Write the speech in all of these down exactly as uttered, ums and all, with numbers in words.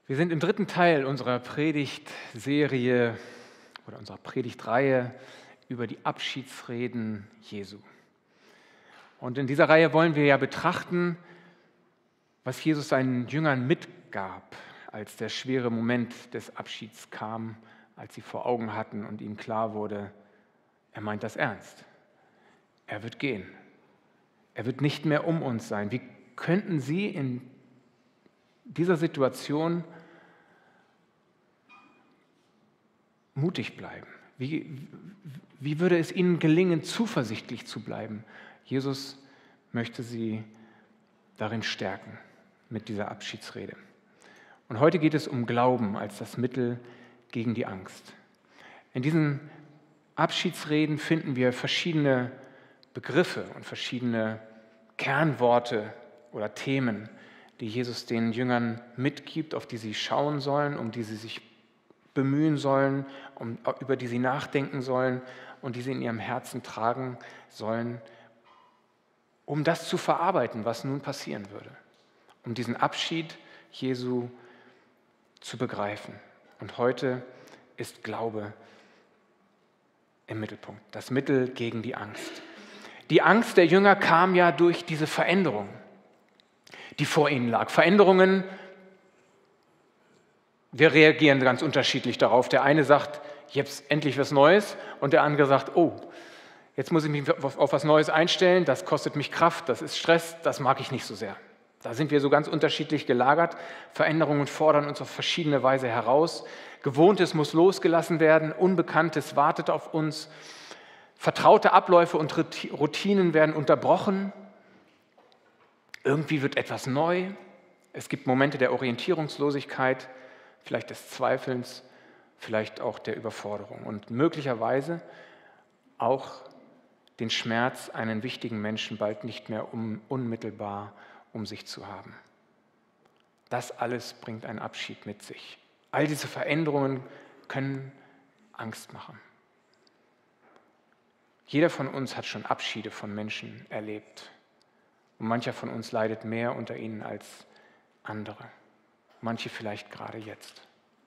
Wir sind im dritten Teil unserer Predigtserie oder unserer Predigtreihe über die Abschiedsreden Jesu. Und in dieser Reihe wollen wir ja betrachten, was Jesus seinen Jüngern mitgab, als der schwere Moment des Abschieds kam, als sie vor Augen hatten und ihnen klar wurde, er meint das ernst. Er wird gehen. Er wird nicht mehr um uns sein. Wie könnten sie in dieser Situation mutig bleiben? Wie, wie würde es ihnen gelingen, zuversichtlich zu bleiben? Jesus möchte sie darin stärken mit dieser Abschiedsrede. Und heute geht es um Glauben als das Mittel gegen die Angst. In diesen Abschiedsreden finden wir verschiedene Begriffe und verschiedene Kernworte oder Themen, die Jesus den Jüngern mitgibt, auf die sie schauen sollen, um die sie sich bemühen sollen, um, über die sie nachdenken sollen und die sie in ihrem Herzen tragen sollen, um das zu verarbeiten, was nun passieren würde, um diesen Abschied Jesu zu begreifen. Und heute ist Glaube im Mittelpunkt, das Mittel gegen die Angst. Die Angst der Jünger kam ja durch diese Veränderung, die vor ihnen lag. Veränderungen, wir reagieren ganz unterschiedlich darauf. Der eine sagt, jetzt endlich was Neues, und der andere sagt, oh, jetzt muss ich mich auf was Neues einstellen, das kostet mich Kraft, das ist Stress, das mag ich nicht so sehr. Da sind wir so ganz unterschiedlich gelagert. Veränderungen fordern uns auf verschiedene Weise heraus. Gewohntes muss losgelassen werden, Unbekanntes wartet auf uns. Vertraute Abläufe und Routinen werden unterbrochen. Irgendwie wird etwas neu. Es gibt Momente der Orientierungslosigkeit, vielleicht des Zweifelns, vielleicht auch der Überforderung und möglicherweise auch den Schmerz, einen wichtigen Menschen bald nicht mehr um, unmittelbar um sich zu haben. Das alles bringt einen Abschied mit sich. All diese Veränderungen können Angst machen. Jeder von uns hat schon Abschiede von Menschen erlebt. Und mancher von uns leidet mehr unter ihnen als andere. Manche vielleicht gerade jetzt.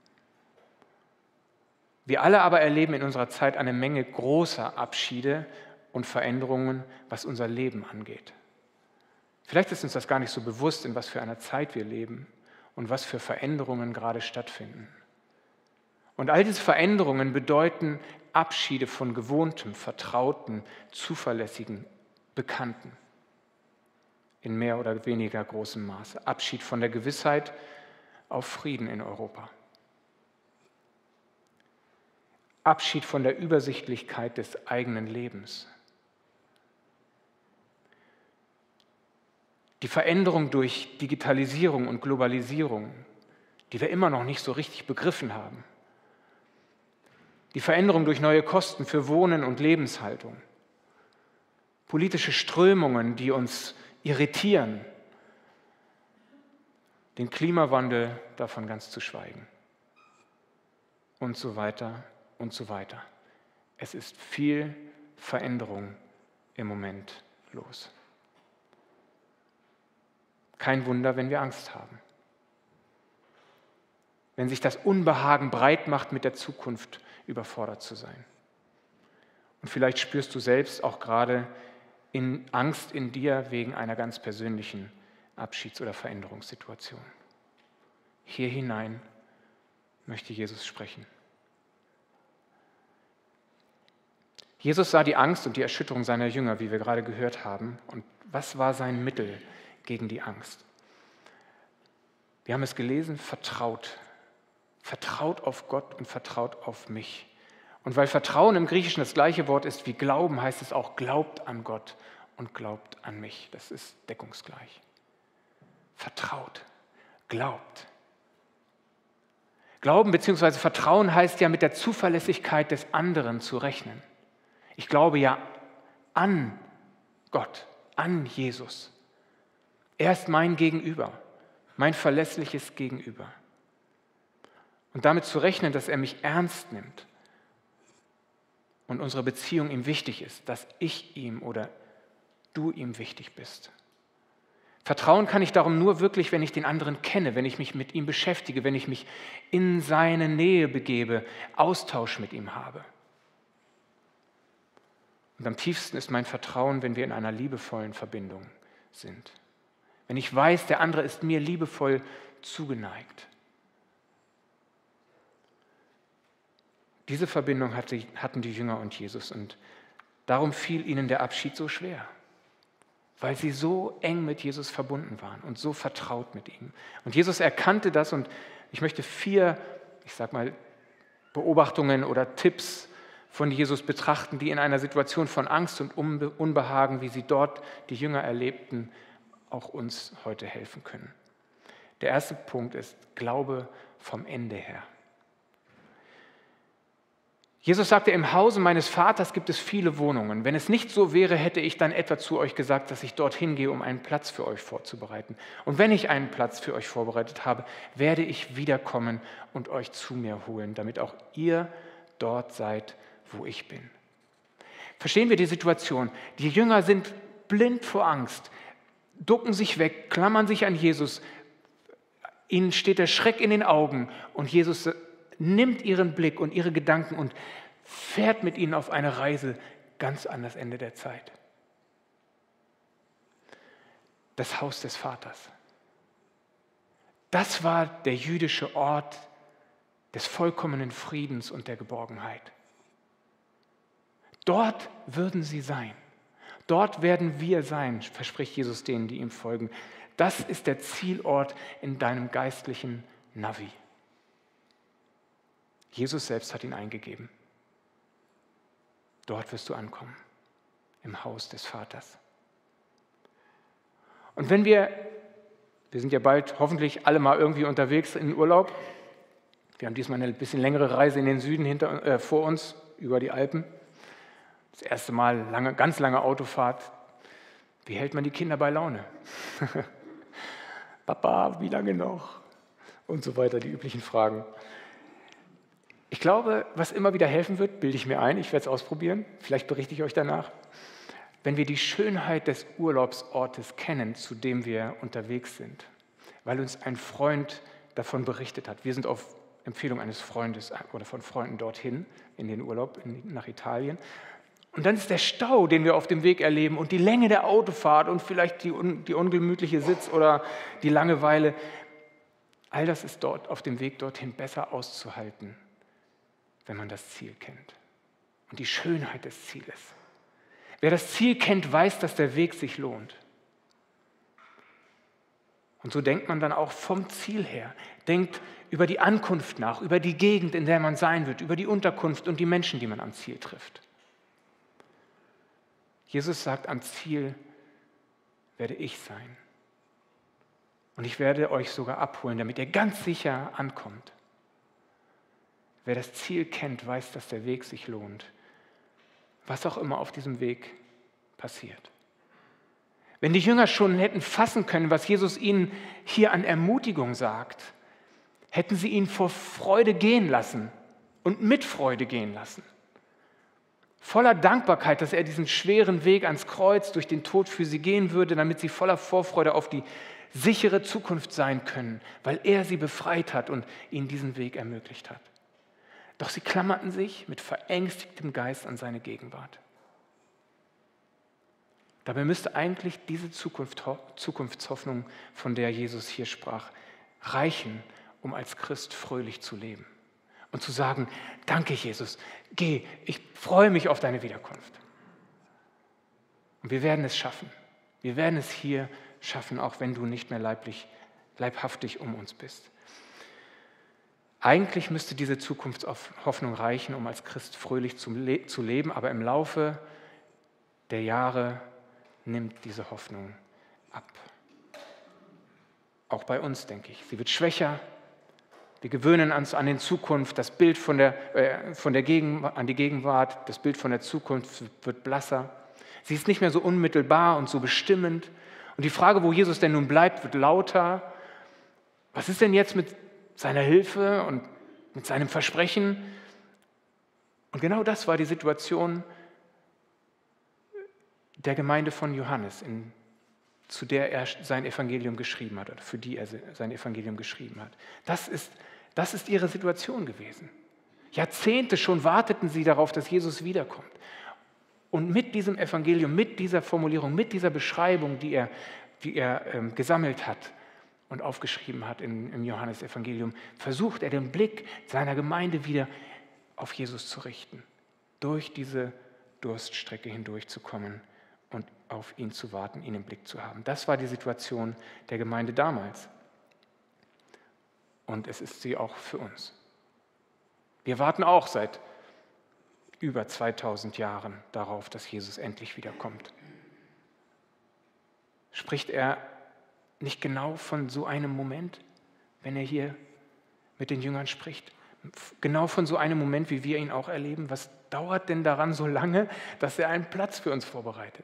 Wir alle aber erleben in unserer Zeit eine Menge großer Abschiede und Veränderungen, was unser Leben angeht. Vielleicht ist uns das gar nicht so bewusst, in was für einer Zeit wir leben und was für Veränderungen gerade stattfinden. Und all diese Veränderungen bedeuten Abschiede von gewohntem, vertrauten, zuverlässigen, bekannten. In mehr oder weniger großem Maße. Abschied von der Gewissheit auf Frieden in Europa. Abschied von der Übersichtlichkeit des eigenen Lebens. Die Veränderung durch Digitalisierung und Globalisierung, die wir immer noch nicht so richtig begriffen haben. Die Veränderung durch neue Kosten für Wohnen und Lebenshaltung. Politische Strömungen, die uns irritieren. Den Klimawandel davon ganz zu schweigen. Und so weiter und so weiter. Es ist viel Veränderung im Moment los. Kein Wunder, wenn wir Angst haben. Wenn sich das Unbehagen breit macht, mit der Zukunft überfordert zu sein. Und vielleicht spürst du selbst auch gerade in Angst in dir wegen einer ganz persönlichen Abschieds- oder Veränderungssituation. Hier hinein möchte Jesus sprechen. Jesus sah die Angst und die Erschütterung seiner Jünger, wie wir gerade gehört haben. Und was war sein Mittel gegen die Angst? Wir haben es gelesen, vertraut. Vertraut auf Gott und vertraut auf mich. Und weil Vertrauen im Griechischen das gleiche Wort ist wie Glauben, heißt es auch, glaubt an Gott und glaubt an mich. Das ist deckungsgleich. Vertraut, glaubt. Glauben bzw. Vertrauen heißt ja, mit der Zuverlässigkeit des anderen zu rechnen. Ich glaube ja an Gott, an Jesus. Er ist mein Gegenüber, mein verlässliches Gegenüber. Und damit zu rechnen, dass er mich ernst nimmt und unsere Beziehung ihm wichtig ist, dass ich ihm oder du ihm wichtig bist. Vertrauen kann ich darum nur wirklich, wenn ich den anderen kenne, wenn ich mich mit ihm beschäftige, wenn ich mich in seine Nähe begebe, Austausch mit ihm habe. Und am tiefsten ist mein Vertrauen, wenn wir in einer liebevollen Verbindung sind. Wenn ich weiß, der andere ist mir liebevoll zugeneigt. Diese Verbindung hatten die Jünger und Jesus und darum fiel ihnen der Abschied so schwer, weil sie so eng mit Jesus verbunden waren und so vertraut mit ihm. Und Jesus erkannte das und ich möchte vier, ich sag mal, Beobachtungen oder Tipps von Jesus betrachten, die in einer Situation von Angst und Unbehagen, wie sie dort die Jünger erlebten, auch uns heute helfen können. Der erste Punkt ist Glaube vom Ende her. Jesus sagte, im Hause meines Vaters gibt es viele Wohnungen. Wenn es nicht so wäre, hätte ich dann etwa zu euch gesagt, dass ich dorthin gehe, um einen Platz für euch vorzubereiten. Und wenn ich einen Platz für euch vorbereitet habe, werde ich wiederkommen und euch zu mir holen, damit auch ihr dort seid, wo ich bin. Verstehen wir die Situation? Die Jünger sind blind vor Angst, ducken sich weg, klammern sich an Jesus. Ihnen steht der Schreck in den Augen und Jesus nimmt ihren Blick und ihre Gedanken und fährt mit ihnen auf eine Reise ganz an das Ende der Zeit. Das Haus des Vaters. Das war der jüdische Ort des vollkommenen Friedens und der Geborgenheit. Dort würden sie sein. Dort werden wir sein, verspricht Jesus denen, die ihm folgen. Das ist der Zielort in deinem geistlichen Navi. Jesus selbst hat ihn eingegeben. Dort wirst du ankommen, im Haus des Vaters. Und wenn wir, wir sind ja bald hoffentlich alle mal irgendwie unterwegs in Urlaub, wir haben diesmal eine bisschen längere Reise in den Süden hinter, äh, vor uns, über die Alpen. Das erste Mal lange, ganz lange Autofahrt. Wie hält man die Kinder bei Laune? Papa, wie lange noch? Und so weiter, die üblichen Fragen. Ich glaube, was immer wieder helfen wird, bilde ich mir ein, ich werde es ausprobieren, vielleicht berichte ich euch danach, wenn wir die Schönheit des Urlaubsortes kennen, zu dem wir unterwegs sind, weil uns ein Freund davon berichtet hat. Wir sind auf Empfehlung eines Freundes oder von Freunden dorthin in den Urlaub in, nach Italien. Und dann ist der Stau, den wir auf dem Weg erleben und die Länge der Autofahrt und vielleicht die, die ungemütliche Sitz oder die Langeweile, all das ist dort auf dem Weg dorthin besser auszuhalten, wenn man das Ziel kennt und die Schönheit des Zieles. Wer das Ziel kennt, weiß, dass der Weg sich lohnt. Und so denkt man dann auch vom Ziel her, denkt über die Ankunft nach, über die Gegend, in der man sein wird, über die Unterkunft und die Menschen, die man am Ziel trifft. Jesus sagt, am Ziel werde ich sein. Und ich werde euch sogar abholen, damit ihr ganz sicher ankommt. Wer das Ziel kennt, weiß, dass der Weg sich lohnt, was auch immer auf diesem Weg passiert. Wenn die Jünger schon hätten fassen können, was Jesus ihnen hier an Ermutigung sagt, hätten sie ihn vor Freude gehen lassen und mit Freude gehen lassen. Voller Dankbarkeit, dass er diesen schweren Weg ans Kreuz durch den Tod für sie gehen würde, damit sie voller Vorfreude auf die sichere Zukunft sein können, weil er sie befreit hat und ihnen diesen Weg ermöglicht hat. Doch sie klammerten sich mit verängstigtem Geist an seine Gegenwart. Dabei müsste eigentlich diese Zukunft, Zukunftshoffnung, von der Jesus hier sprach, reichen, um als Christ fröhlich zu leben und zu sagen, danke Jesus, geh, ich freue mich auf deine Wiederkunft. Und wir werden es schaffen. Wir werden es hier schaffen, auch wenn du nicht mehr leiblich, leibhaftig um uns bist. Eigentlich müsste diese Zukunftshoffnung reichen, um als Christ fröhlich zu leben, aber im Laufe der Jahre nimmt diese Hoffnung ab. Auch bei uns, denke ich. Sie wird schwächer. Wir gewöhnen uns an die Zukunft, das Bild von der, äh, von der Gegenwart, an die Gegenwart, das Bild von der Zukunft wird blasser. Sie ist nicht mehr so unmittelbar und so bestimmend. Und die Frage, wo Jesus denn nun bleibt, wird lauter. Was ist denn jetzt mit seiner Hilfe und mit seinem Versprechen? Und genau das war die Situation der Gemeinde von Johannes in zu der er sein Evangelium geschrieben hat oder für die er sein Evangelium geschrieben hat. Das ist, das ist ihre Situation gewesen. Jahrzehnte schon warteten sie darauf, dass Jesus wiederkommt. Und mit diesem Evangelium, mit dieser Formulierung, mit dieser Beschreibung, die er, die er ähm, gesammelt hat und aufgeschrieben hat in, im Johannesevangelium, versucht er den Blick seiner Gemeinde wieder auf Jesus zu richten, durch diese Durststrecke hindurchzukommen und auf ihn zu warten, ihn im Blick zu haben. Das war die Situation der Gemeinde damals. Und es ist sie auch für uns. Wir warten auch seit über zweitausend Jahren darauf, dass Jesus endlich wiederkommt. Spricht er nicht genau von so einem Moment, wenn er hier mit den Jüngern spricht? Genau von so einem Moment, wie wir ihn auch erleben? Was dauert denn daran so lange, dass er einen Platz für uns vorbereitet?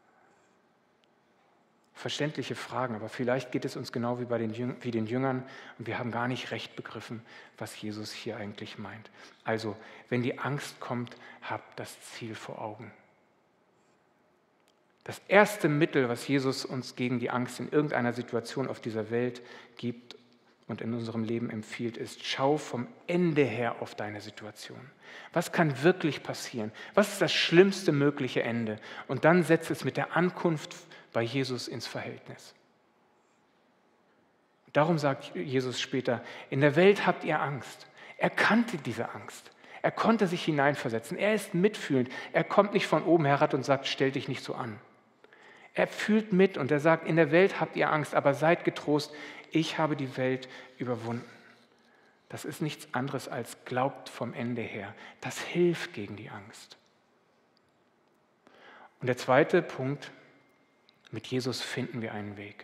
Verständliche Fragen, aber vielleicht geht es uns genau wie bei den, Jüng- wie den Jüngern und wir haben gar nicht recht begriffen, was Jesus hier eigentlich meint. Also, wenn die Angst kommt, habt das Ziel vor Augen. Das erste Mittel, was Jesus uns gegen die Angst in irgendeiner Situation auf dieser Welt gibt und in unserem Leben empfiehlt, ist: Schau vom Ende her auf deine Situation. Was kann wirklich passieren? Was ist das schlimmste mögliche Ende? Und dann setz es mit der Ankunft bei Jesus ins Verhältnis. Darum sagt Jesus später: In der Welt habt ihr Angst. Er kannte diese Angst. Er konnte sich hineinversetzen. Er ist mitfühlend. Er kommt nicht von oben herab und sagt: Stell dich nicht so an. Er fühlt mit und er sagt: In der Welt habt ihr Angst, aber seid getrost, ich habe die Welt überwunden. Das ist nichts anderes als glaubt vom Ende her. Das hilft gegen die Angst. Und der zweite Punkt: Mit Jesus finden wir einen Weg.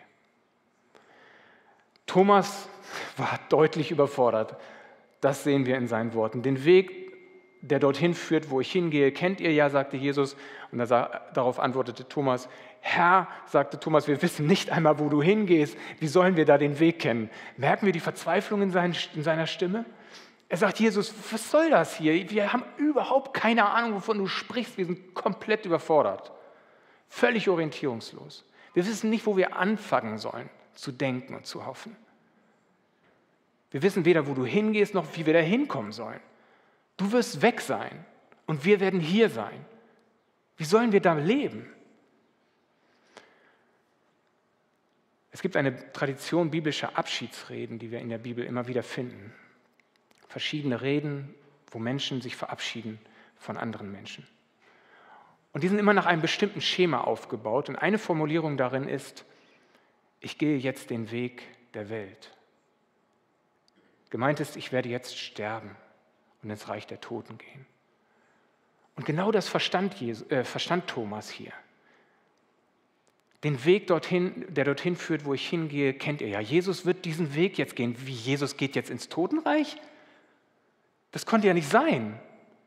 Thomas war deutlich überfordert. Das sehen wir in seinen Worten. Den Weg, der dorthin führt, wo ich hingehe, kennt ihr ja, sagte Jesus. Und darauf antwortete Thomas: Herr, sagte Thomas, wir wissen nicht einmal, wo du hingehst. Wie sollen wir da den Weg kennen? Merken wir die Verzweiflung in seiner Stimme? Er sagt: Jesus, was soll das hier? Wir haben überhaupt keine Ahnung, wovon du sprichst. Wir sind komplett überfordert. Völlig orientierungslos. Wir wissen nicht, wo wir anfangen sollen, zu denken und zu hoffen. Wir wissen weder, wo du hingehst, noch wie wir da hinkommen sollen. Du wirst weg sein und wir werden hier sein. Wie sollen wir da leben? Es gibt eine Tradition biblischer Abschiedsreden, die wir in der Bibel immer wieder finden. Verschiedene Reden, wo Menschen sich verabschieden von anderen Menschen. Und die sind immer nach einem bestimmten Schema aufgebaut. Und eine Formulierung darin ist: Ich gehe jetzt den Weg der Welt. Gemeint ist, ich werde jetzt sterben und ins Reich der Toten gehen. Und genau das verstand, Jesus, äh, verstand Thomas hier. Den Weg dorthin, der dorthin führt, wo ich hingehe, kennt ihr ja. Jesus wird diesen Weg jetzt gehen. Wie, Jesus geht jetzt ins Totenreich? Das konnte ja nicht sein.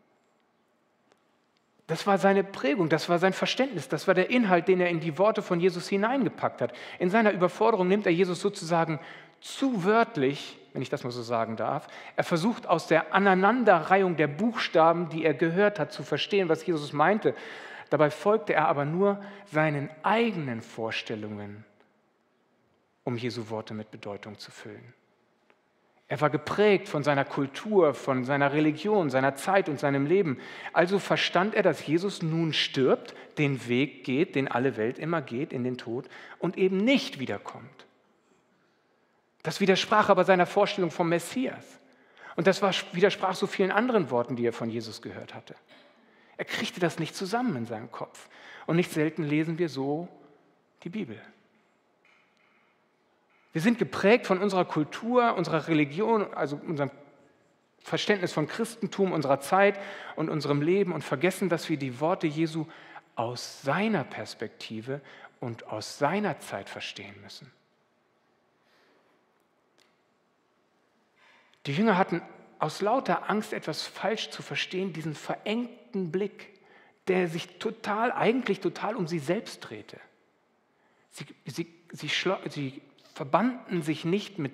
Das war seine Prägung, das war sein Verständnis, das war der Inhalt, den er in die Worte von Jesus hineingepackt hat. In seiner Überforderung nimmt er Jesus sozusagen zu wörtlich, wenn ich das mal so sagen darf. Er versucht aus der Aneinanderreihung der Buchstaben, die er gehört hat, zu verstehen, was Jesus meinte. Dabei folgte er aber nur seinen eigenen Vorstellungen, um Jesu Worte mit Bedeutung zu füllen. Er war geprägt von seiner Kultur, von seiner Religion, seiner Zeit und seinem Leben. Also verstand er, dass Jesus nun stirbt, den Weg geht, den alle Welt immer geht, in den Tod, und eben nicht wiederkommt. Das widersprach aber seiner Vorstellung vom Messias. Und das war, widersprach so vielen anderen Worten, die er von Jesus gehört hatte. Er kriegte das nicht zusammen in seinem Kopf. Und nicht selten lesen wir so die Bibel. Wir sind geprägt von unserer Kultur, unserer Religion, also unserem Verständnis von Christentum, unserer Zeit und unserem Leben und vergessen, dass wir die Worte Jesu aus seiner Perspektive und aus seiner Zeit verstehen müssen. Die Jünger hatten aus lauter Angst, etwas falsch zu verstehen, diesen verengten Blick, der sich total, eigentlich total um sie selbst drehte. Sie, sie, sie, schlo- sie verbanden sich nicht mit,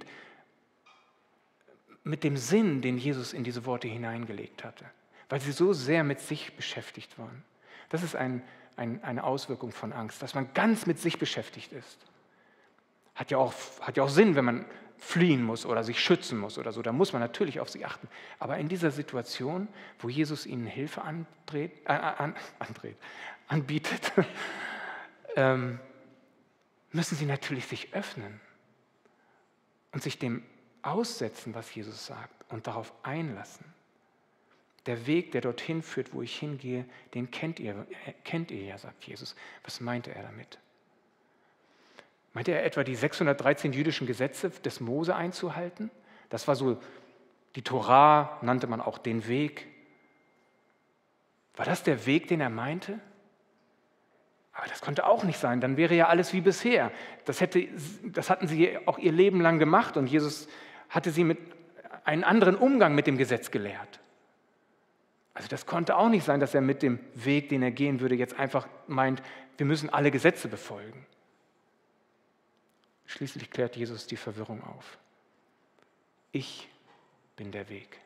mit dem Sinn, den Jesus in diese Worte hineingelegt hatte, weil sie so sehr mit sich beschäftigt waren. Das ist ein ein, eine Auswirkung von Angst, dass man ganz mit sich beschäftigt ist. Hat ja auch, hat ja auch Sinn, wenn man fliehen muss oder sich schützen muss oder so. Da muss man natürlich auf sich achten. Aber in dieser Situation, wo Jesus ihnen Hilfe andreht, äh, an, andreht, anbietet, ähm, müssen sie natürlich sich öffnen und sich dem aussetzen, was Jesus sagt, und darauf einlassen. Der Weg, der dorthin führt, wo ich hingehe, den kennt ihr, kennt ihr ja, sagt Jesus. Was meinte er damit? Meinte er etwa die sechshundertdreizehn jüdischen Gesetze des Mose einzuhalten? Das war so, die Torah nannte man auch den Weg. War das der Weg, den er meinte? Aber das konnte auch nicht sein, dann wäre ja alles wie bisher. Das, hätte, das hatten sie auch ihr Leben lang gemacht und Jesus hatte sie mit einen anderen Umgang mit dem Gesetz gelehrt. Also das konnte auch nicht sein, dass er mit dem Weg, den er gehen würde, jetzt einfach meint, wir müssen alle Gesetze befolgen. Schließlich klärt Jesus die Verwirrung auf. Ich bin der Weg.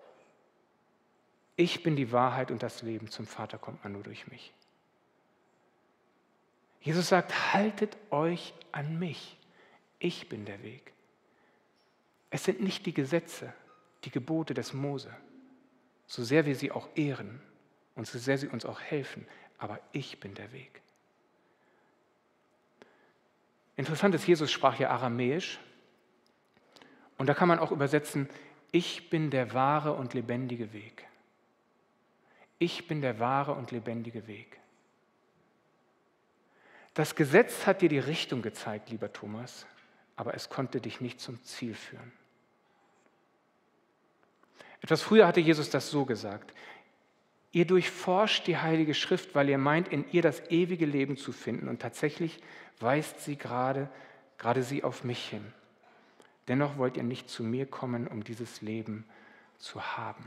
Ich bin die Wahrheit und das Leben. Zum Vater kommt man nur durch mich. Jesus sagt, haltet euch an mich. Ich bin der Weg. Es sind nicht die Gesetze, die Gebote des Mose, so sehr wir sie auch ehren und so sehr sie uns auch helfen, aber ich bin der Weg. Interessant ist, Jesus sprach ja Aramäisch und da kann man auch übersetzen, ich bin der wahre und lebendige Weg. Ich bin der wahre und lebendige Weg. Das Gesetz hat dir die Richtung gezeigt, lieber Thomas, aber es konnte dich nicht zum Ziel führen. Etwas früher hatte Jesus das so gesagt: Ihr durchforscht die Heilige Schrift, weil ihr meint, in ihr das ewige Leben zu finden. Und tatsächlich weist sie gerade, gerade sie auf mich hin. Dennoch wollt ihr nicht zu mir kommen, um dieses Leben zu haben.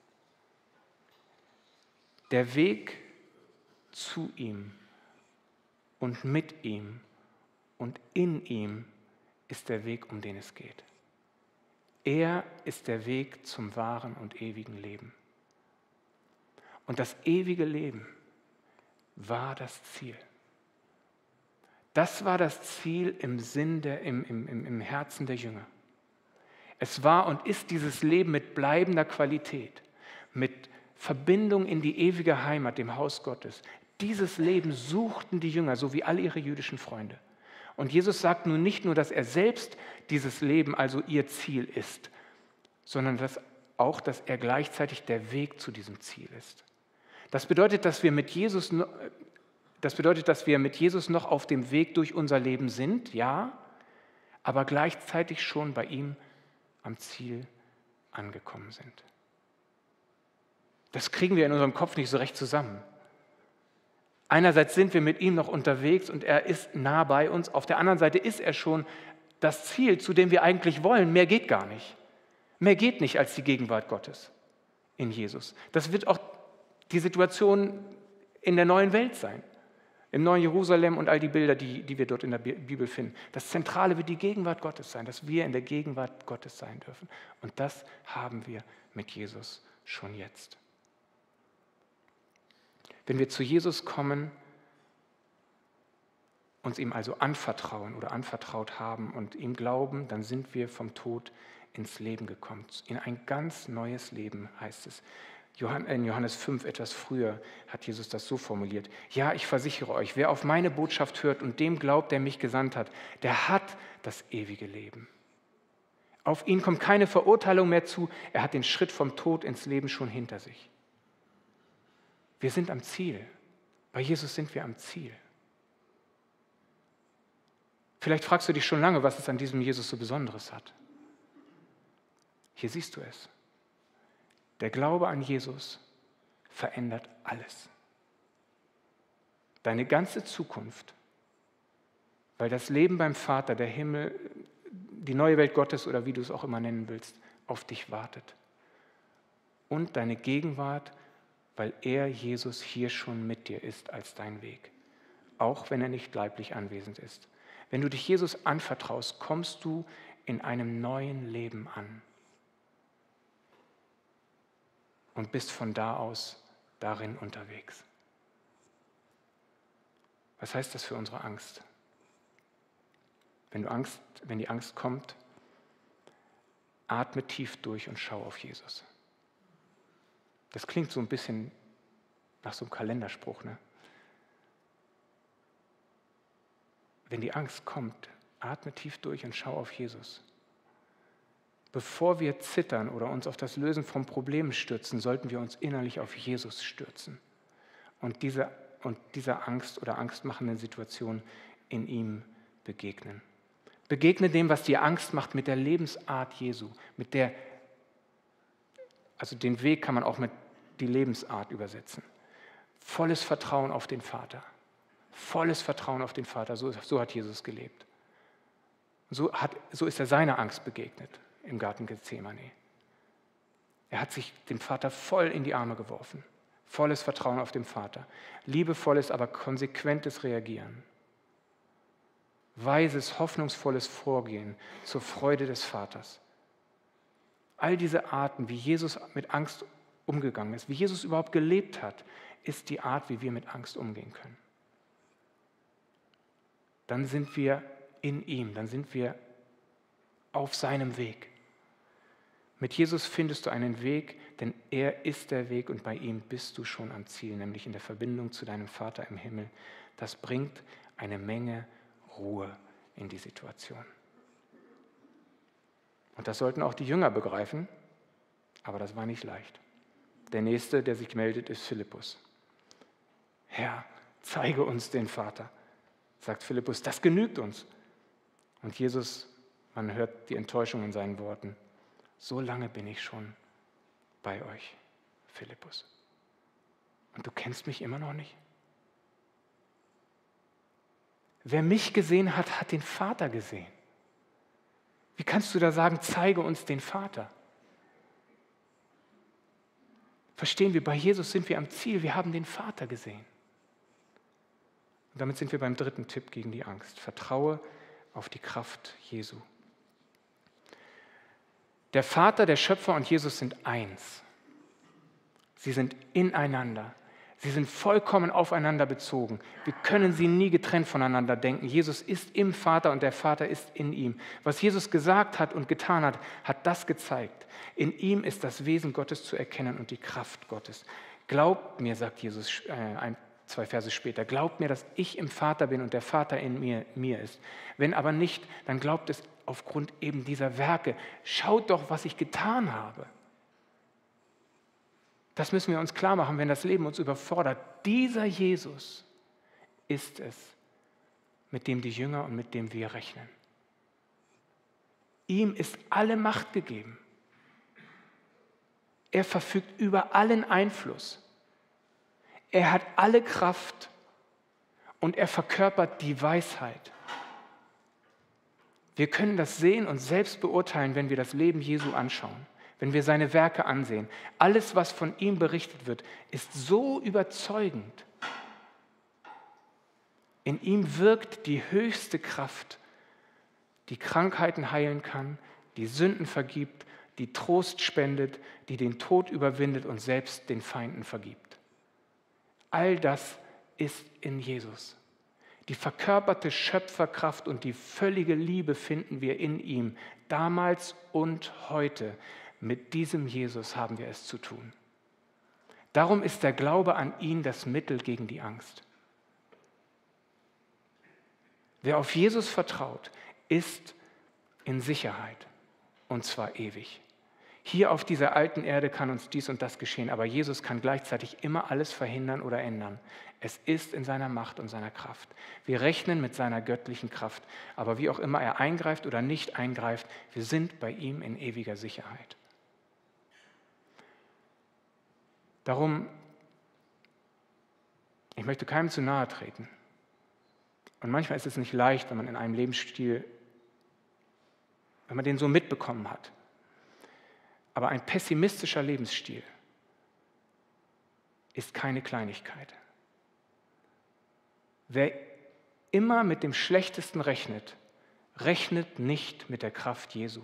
Der Weg zu ihm und mit ihm und in ihm ist der Weg, um den es geht. Er ist der Weg zum wahren und ewigen Leben. Und das ewige Leben war das Ziel. Das war das Ziel im Sinn der, im, im, im Herzen der Jünger. Es war und ist dieses Leben mit bleibender Qualität, mit Verbindung in die ewige Heimat, dem Haus Gottes. Dieses Leben suchten die Jünger, so wie alle ihre jüdischen Freunde. Und Jesus sagt nun nicht nur, dass er selbst dieses Leben, also ihr Ziel ist, sondern dass auch, dass er gleichzeitig der Weg zu diesem Ziel ist. Das bedeutet, dass wir mit Jesus, das bedeutet, dass wir mit Jesus noch auf dem Weg durch unser Leben sind, ja, aber gleichzeitig schon bei ihm am Ziel angekommen sind. Das kriegen wir in unserem Kopf nicht so recht zusammen. Einerseits sind wir mit ihm noch unterwegs und er ist nah bei uns. Auf der anderen Seite ist er schon das Ziel, zu dem wir eigentlich wollen. Mehr geht gar nicht. Mehr geht nicht als die Gegenwart Gottes in Jesus. Das wird auch die Situation in der neuen Welt sein. Im neuen Jerusalem und all die Bilder, die, die wir dort in der Bibel finden. Das Zentrale wird die Gegenwart Gottes sein, dass wir in der Gegenwart Gottes sein dürfen. Und das haben wir mit Jesus schon jetzt. Wenn wir zu Jesus kommen, uns ihm also anvertrauen oder anvertraut haben und ihm glauben, dann sind wir vom Tod ins Leben gekommen. In ein ganz neues Leben, heißt es. In Johannes fünf, etwas früher, hat Jesus das so formuliert. Ja, ich versichere euch, wer auf meine Botschaft hört und dem glaubt, der mich gesandt hat, der hat das ewige Leben. Auf ihn kommt keine Verurteilung mehr zu. Er hat den Schritt vom Tod ins Leben schon hinter sich. Wir sind am Ziel. Bei Jesus sind wir am Ziel. Vielleicht fragst du dich schon lange, was es an diesem Jesus so Besonderes hat. Hier siehst du es. Der Glaube an Jesus verändert alles. Deine ganze Zukunft, weil das Leben beim Vater, der Himmel, die neue Welt Gottes oder wie du es auch immer nennen willst, auf dich wartet. Und deine Gegenwart, weil er, Jesus, hier schon mit dir ist als dein Weg, auch wenn er nicht leiblich anwesend ist. Wenn du dich Jesus anvertraust, kommst du in einem neuen Leben an und bist von da aus darin unterwegs. Was heißt das für unsere Angst? Wenn du Angst, wenn die Angst kommt, atme tief durch und schau auf Jesus. Das klingt so ein bisschen nach so einem Kalenderspruch, ne? Wenn die Angst kommt, atme tief durch und schau auf Jesus. Bevor wir zittern oder uns auf das Lösen von Problemen stürzen, sollten wir uns innerlich auf Jesus stürzen und diese, und dieser Angst oder angstmachenden Situation in ihm begegnen. Begegne dem, was dir Angst macht, mit der Lebensart Jesu, mit der, also den Weg kann man auch mit die Lebensart übersetzen. Volles Vertrauen auf den Vater. Volles Vertrauen auf den Vater, so, so hat Jesus gelebt. So, hat, so ist er seiner Angst begegnet im Garten Gethsemane. Er hat sich dem Vater voll in die Arme geworfen. Volles Vertrauen auf den Vater. Liebevolles, aber konsequentes Reagieren. Weises, hoffnungsvolles Vorgehen zur Freude des Vaters. All diese Arten, wie Jesus mit Angst umgegangen ist, wie Jesus überhaupt gelebt hat, ist die Art, wie wir mit Angst umgehen können. Dann sind wir in ihm, dann sind wir auf seinem Weg. Mit Jesus findest du einen Weg, denn er ist der Weg und bei ihm bist du schon am Ziel, nämlich in der Verbindung zu deinem Vater im Himmel. Das bringt eine Menge Ruhe in die Situation. Und das sollten auch die Jünger begreifen, aber das war nicht leicht. Der Nächste, der sich meldet, ist Philippus. Herr, zeige uns den Vater, sagt Philippus, das genügt uns. Und Jesus, man hört die Enttäuschung in seinen Worten, so lange bin ich schon bei euch, Philippus. Und du kennst mich immer noch nicht? Wer mich gesehen hat, hat den Vater gesehen. Wie kannst du da sagen, zeige uns den Vater? Verstehen wir, bei Jesus sind wir am Ziel, wir haben den Vater gesehen. Und damit sind wir beim dritten Tipp gegen die Angst. Vertraue auf die Kraft Jesu. Der Vater, der Schöpfer und Jesus sind eins. Sie sind ineinander. Sie sind vollkommen aufeinander bezogen. Wir können sie nie getrennt voneinander denken. Jesus ist im Vater und der Vater ist in ihm. Was Jesus gesagt hat und getan hat, hat das gezeigt. In ihm ist das Wesen Gottes zu erkennen und die Kraft Gottes. Glaubt mir, sagt Jesus äh, ein, zwei Verse später, glaubt mir, dass ich im Vater bin und der Vater in mir, mir ist. Wenn aber nicht, dann glaubt es aufgrund eben dieser Werke. Schaut doch, was ich getan habe. Das müssen wir uns klar machen, wenn das Leben uns überfordert. Dieser Jesus ist es, mit dem die Jünger und mit dem wir rechnen. Ihm ist alle Macht gegeben. Er verfügt über allen Einfluss. Er hat alle Kraft und er verkörpert die Weisheit. Wir können das sehen und selbst beurteilen, wenn wir das Leben Jesu anschauen. Wenn wir seine Werke ansehen, alles, was von ihm berichtet wird, ist so überzeugend. In ihm wirkt die höchste Kraft, die Krankheiten heilen kann, die Sünden vergibt, die Trost spendet, die den Tod überwindet und selbst den Feinden vergibt. All das ist in Jesus. Die verkörperte Schöpferkraft und die völlige Liebe finden wir in ihm, damals und heute. Mit diesem Jesus haben wir es zu tun. Darum ist der Glaube an ihn das Mittel gegen die Angst. Wer auf Jesus vertraut, ist in Sicherheit, und zwar ewig. Hier auf dieser alten Erde kann uns dies und das geschehen, aber Jesus kann gleichzeitig immer alles verhindern oder ändern. Es ist in seiner Macht und seiner Kraft. Wir rechnen mit seiner göttlichen Kraft, aber wie auch immer er eingreift oder nicht eingreift, wir sind bei ihm in ewiger Sicherheit. Darum, ich möchte keinem zu nahe treten. Und manchmal ist es nicht leicht, wenn man in einem Lebensstil, wenn man den so mitbekommen hat. Aber ein pessimistischer Lebensstil ist keine Kleinigkeit. Wer immer mit dem Schlechtesten rechnet, rechnet nicht mit der Kraft Jesu.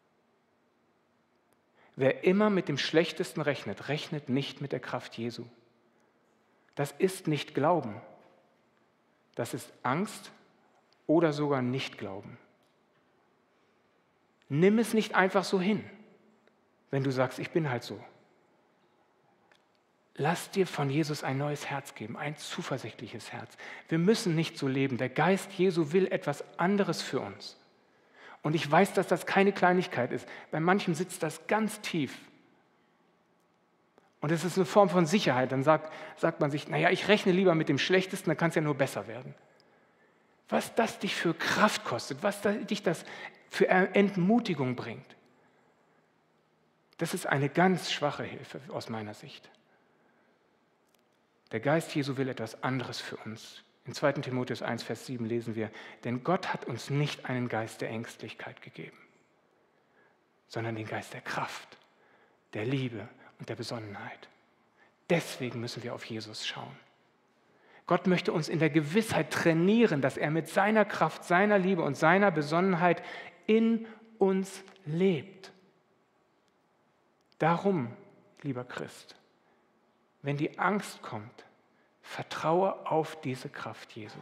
Wer immer mit dem Schlechtesten rechnet, rechnet nicht mit der Kraft Jesu. Das ist nicht Glauben. Das ist Angst oder sogar Nichtglauben. Nimm es nicht einfach so hin, wenn du sagst, ich bin halt so. Lass dir von Jesus ein neues Herz geben, ein zuversichtliches Herz. Wir müssen nicht so leben. Der Geist Jesu will etwas anderes für uns. Und ich weiß, dass das keine Kleinigkeit ist. Bei manchem sitzt das ganz tief. Und es ist eine Form von Sicherheit. Dann sagt, sagt man sich, naja, ich rechne lieber mit dem Schlechtesten, dann kann es ja nur besser werden. Was das dich für Kraft kostet, was dich das für Entmutigung bringt, das ist eine ganz schwache Hilfe aus meiner Sicht. Der Geist Jesu will etwas anderes für uns. In zweiten Timotheus eins, Vers sieben lesen wir, denn Gott hat uns nicht einen Geist der Ängstlichkeit gegeben, sondern den Geist der Kraft, der Liebe und der Besonnenheit. Deswegen müssen wir auf Jesus schauen. Gott möchte uns in der Gewissheit trainieren, dass er mit seiner Kraft, seiner Liebe und seiner Besonnenheit in uns lebt. Darum, lieber Christ, wenn die Angst kommt, vertraue auf diese Kraft Jesu.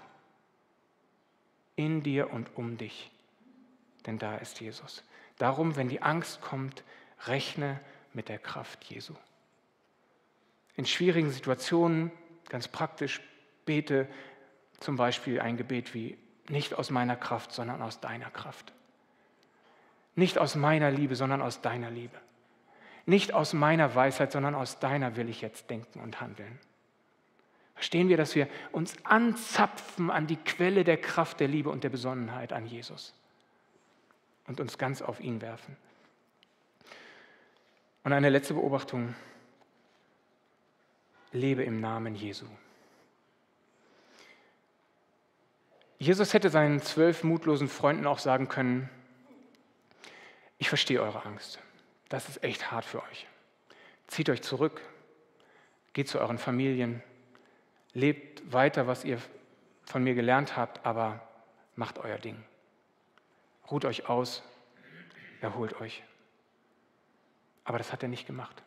In dir und um dich, denn da ist Jesus. Darum, wenn die Angst kommt, rechne mit der Kraft Jesu. In schwierigen Situationen, ganz praktisch, bete zum Beispiel ein Gebet wie, nicht aus meiner Kraft, sondern aus deiner Kraft. Nicht aus meiner Liebe, sondern aus deiner Liebe. Nicht aus meiner Weisheit, sondern aus deiner will ich jetzt denken und handeln. Verstehen wir, dass wir uns anzapfen an die Quelle der Kraft, der Liebe und der Besonnenheit an Jesus und uns ganz auf ihn werfen. Und eine letzte Beobachtung. Lebe im Namen Jesu. Jesus hätte seinen zwölf mutlosen Freunden auch sagen können, ich verstehe eure Angst. Das ist echt hart für euch. Zieht euch zurück, geht zu euren Familien, lebt weiter, was ihr von mir gelernt habt, aber macht euer Ding. Ruht euch aus, erholt euch. Aber das hat er nicht gemacht.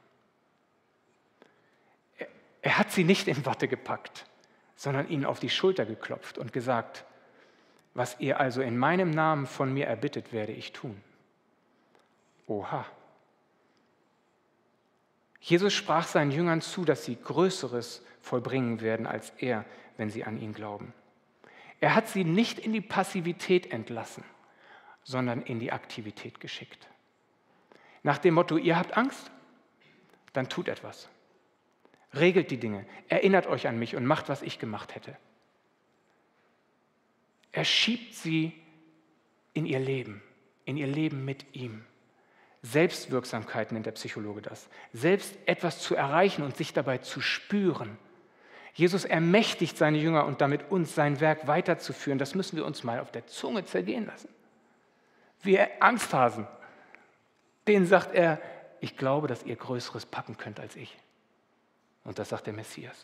Er, er hat sie nicht in Watte gepackt, sondern ihnen auf die Schulter geklopft und gesagt, was ihr also in meinem Namen von mir erbittet, werde ich tun. Oha. Jesus sprach seinen Jüngern zu, dass sie Größeres vollbringen werden als er, wenn sie an ihn glauben. Er hat sie nicht in die Passivität entlassen, sondern in die Aktivität geschickt. Nach dem Motto, ihr habt Angst? Dann tut etwas. Regelt die Dinge, erinnert euch an mich und macht, was ich gemacht hätte. Er schiebt sie in ihr Leben, in ihr Leben mit ihm. Selbstwirksamkeit nennt der Psychologe das. Selbst etwas zu erreichen und sich dabei zu spüren. Jesus ermächtigt seine Jünger und damit uns sein Werk weiterzuführen. Das müssen wir uns mal auf der Zunge zergehen lassen. Wir Angsthasen, denen sagt er, ich glaube, dass ihr Größeres packen könnt als ich. Und das sagt der Messias.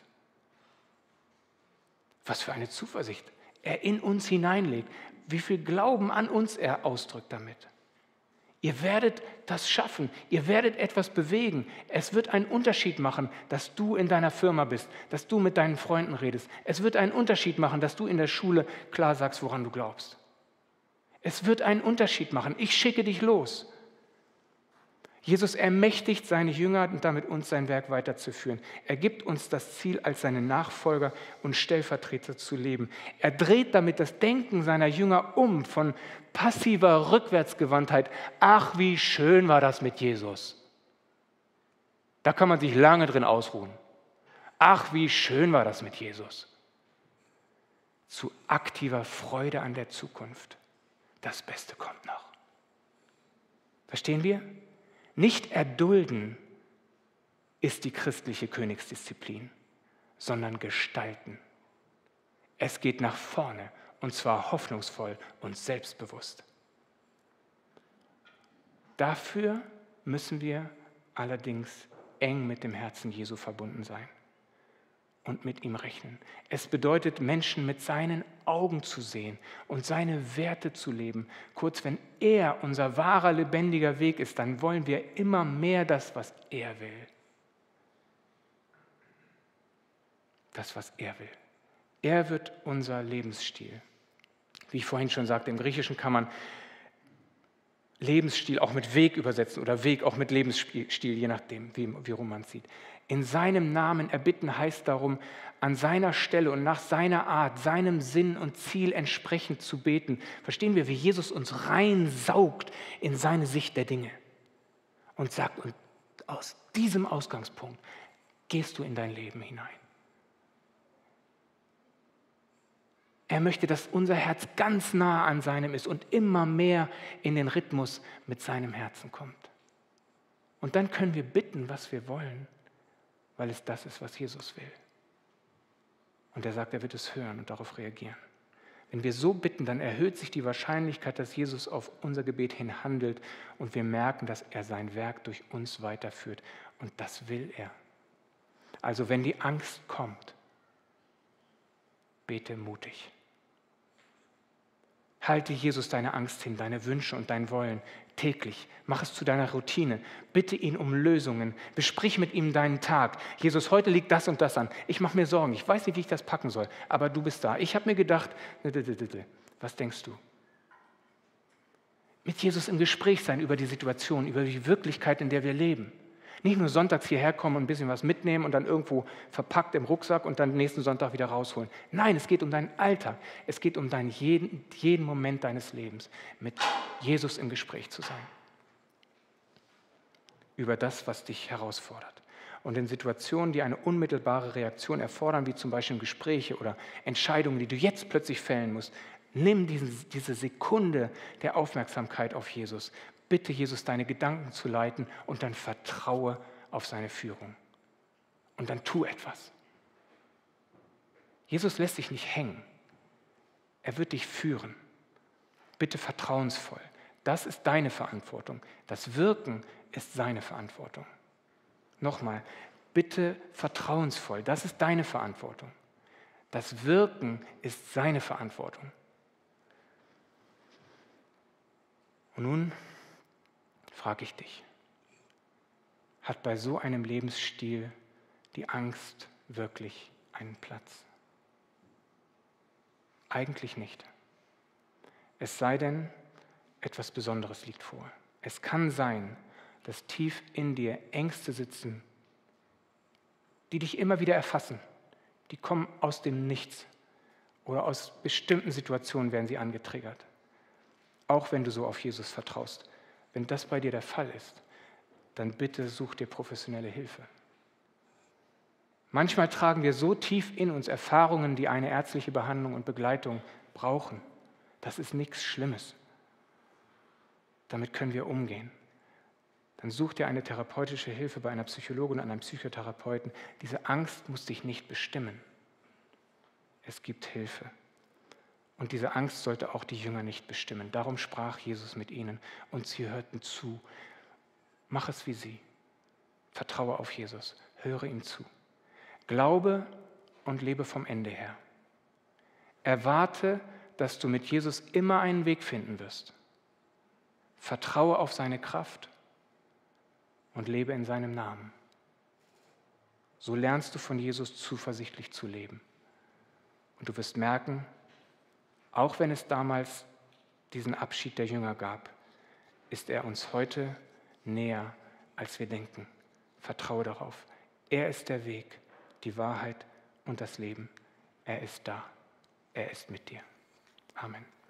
Was für eine Zuversicht er in uns hineinlegt. Wie viel Glauben an uns er ausdrückt damit. Ihr werdet das schaffen, ihr werdet etwas bewegen. Es wird einen Unterschied machen, dass du in deiner Firma bist, dass du mit deinen Freunden redest. Es wird einen Unterschied machen, dass du in der Schule klar sagst, woran du glaubst. Es wird einen Unterschied machen. Ich schicke dich los. Jesus ermächtigt seine Jünger und damit uns sein Werk weiterzuführen. Er gibt uns das Ziel, als seine Nachfolger und Stellvertreter zu leben. Er dreht damit das Denken seiner Jünger um von passiver Rückwärtsgewandtheit. Ach, wie schön war das mit Jesus. Da kann man sich lange drin ausruhen. Ach, wie schön war das mit Jesus. Zu aktiver Freude an der Zukunft. Das Beste kommt noch. Verstehen wir? Nicht erdulden ist die christliche Königsdisziplin, sondern gestalten. Es geht nach vorne und zwar hoffnungsvoll und selbstbewusst. Dafür müssen wir allerdings eng mit dem Herzen Jesu verbunden sein und mit ihm rechnen. Es bedeutet, Menschen mit seinen Augen zu sehen und seine Werte zu leben. Kurz, wenn er unser wahrer, lebendiger Weg ist, dann wollen wir immer mehr das, was er will. Das, was er will. Er wird unser Lebensstil. Wie ich vorhin schon sagte, im Griechischen kann man Lebensstil auch mit Weg übersetzen oder Weg auch mit Lebensstil, je nachdem, wie, wie rum man es sieht. In seinem Namen erbitten heißt darum, an seiner Stelle und nach seiner Art, seinem Sinn und Ziel entsprechend zu beten. Verstehen wir, wie Jesus uns reinsaugt in seine Sicht der Dinge und sagt, und aus diesem Ausgangspunkt gehst du in dein Leben hinein. Er möchte, dass unser Herz ganz nah an seinem ist und immer mehr in den Rhythmus mit seinem Herzen kommt. Und dann können wir bitten, was wir wollen, weil es das ist, was Jesus will. Und er sagt, er wird es hören und darauf reagieren. Wenn wir so bitten, dann erhöht sich die Wahrscheinlichkeit, dass Jesus auf unser Gebet hin handelt und wir merken, dass er sein Werk durch uns weiterführt. Und das will er. Also wenn die Angst kommt, bete mutig. Halte Jesus deine Angst hin, deine Wünsche und dein Wollen täglich. Mach es zu deiner Routine. Bitte ihn um Lösungen. Besprich mit ihm deinen Tag. Jesus, heute liegt das und das an. Ich mache mir Sorgen. Ich weiß nicht, wie ich das packen soll. Aber du bist da. Ich habe mir gedacht, was denkst du? Mit Jesus im Gespräch sein über die Situation, über die Wirklichkeit, in der wir leben. Nicht nur sonntags hierher kommen und ein bisschen was mitnehmen und dann irgendwo verpackt im Rucksack und dann nächsten Sonntag wieder rausholen. Nein, es geht um deinen Alltag. Es geht um deinen jeden, jeden Moment deines Lebens, mit Jesus im Gespräch zu sein. Über das, was dich herausfordert. Und in Situationen, die eine unmittelbare Reaktion erfordern, wie zum Beispiel Gespräche oder Entscheidungen, die du jetzt plötzlich fällen musst, nimm diesen, diese Sekunde der Aufmerksamkeit auf Jesus. Bitte Jesus, deine Gedanken zu leiten und dann vertraue auf seine Führung. Und dann tu etwas. Jesus lässt dich nicht hängen. Er wird dich führen. Bitte vertrauensvoll. Das ist deine Verantwortung. Das Wirken ist seine Verantwortung. Nochmal, bitte vertrauensvoll. Das ist deine Verantwortung. Das Wirken ist seine Verantwortung. Und nun frage ich dich, hat bei so einem Lebensstil die Angst wirklich einen Platz? Eigentlich nicht. Es sei denn, etwas Besonderes liegt vor. Es kann sein, dass tief in dir Ängste sitzen, die dich immer wieder erfassen. Die kommen aus dem Nichts oder aus bestimmten Situationen werden sie angetriggert. Auch wenn du so auf Jesus vertraust. Wenn das bei dir der Fall ist, dann bitte such dir professionelle Hilfe. Manchmal tragen wir so tief in uns Erfahrungen, die eine ärztliche Behandlung und Begleitung brauchen. Das ist nichts Schlimmes. Damit können wir umgehen. Dann such dir eine therapeutische Hilfe bei einer Psychologin und einem Psychotherapeuten. Diese Angst muss dich nicht bestimmen. Es gibt Hilfe. Und diese Angst sollte auch die Jünger nicht bestimmen. Darum sprach Jesus mit ihnen und sie hörten zu. Mach es wie sie. Vertraue auf Jesus. Höre ihm zu. Glaube und lebe vom Ende her. Erwarte, dass du mit Jesus immer einen Weg finden wirst. Vertraue auf seine Kraft und lebe in seinem Namen. So lernst du von Jesus zuversichtlich zu leben. Und du wirst merken, auch wenn es damals diesen Abschied der Jünger gab, ist er uns heute näher, als wir denken. Vertraue darauf. Er ist der Weg, die Wahrheit und das Leben. Er ist da. Er ist mit dir. Amen.